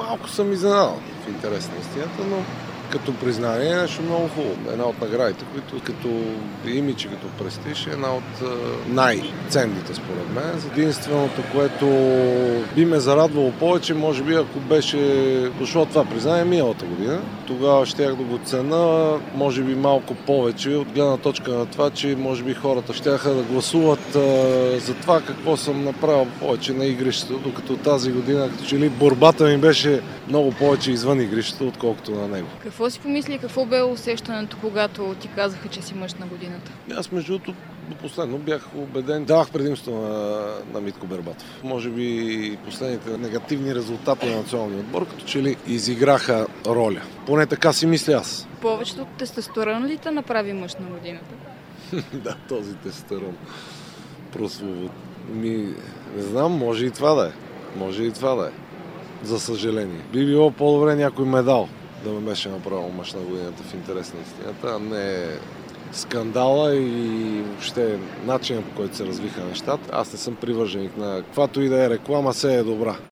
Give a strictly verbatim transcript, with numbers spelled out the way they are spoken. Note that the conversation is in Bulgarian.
Малко съм изненадан в интерес на истината, но като признание е нещо много хубаво. Една от наградите, които като имидж и като престиж е една от е, най-ценните според мен. Единственото, което би ме зарадвало повече, може би ако беше дошло това признание миналата година, тогава щях да го цена, може би малко повече, от гледна точка на това, че може би хората щяха да гласуват е, за това какво съм направил повече на игрището, докато тази година, като че ли борбата ми беше много повече извън игрището, отколкото на него. Какво си помисли, какво бе усещането, когато ти казаха, че си мъж на годината? Аз между другото до последно бях убеден, давах предимство на, на Митко Бербатов. Може би последните негативни резултати на националния отбор, като че ли изиграха роля. Поне така си мисля аз. Повечето тестостерон ли те направи мъж на годината? Да, този тестостерон. Прословут. Ми, не знам, може и това да е. Може и това да е. За съжаление. Би било по-добре някой медал да ме беше направил мъж на годината в интерес на истината, а не скандала и въобще начинът, по който се развиха нещата. Аз не съм привърженик на каквато и да е реклама, се е добра.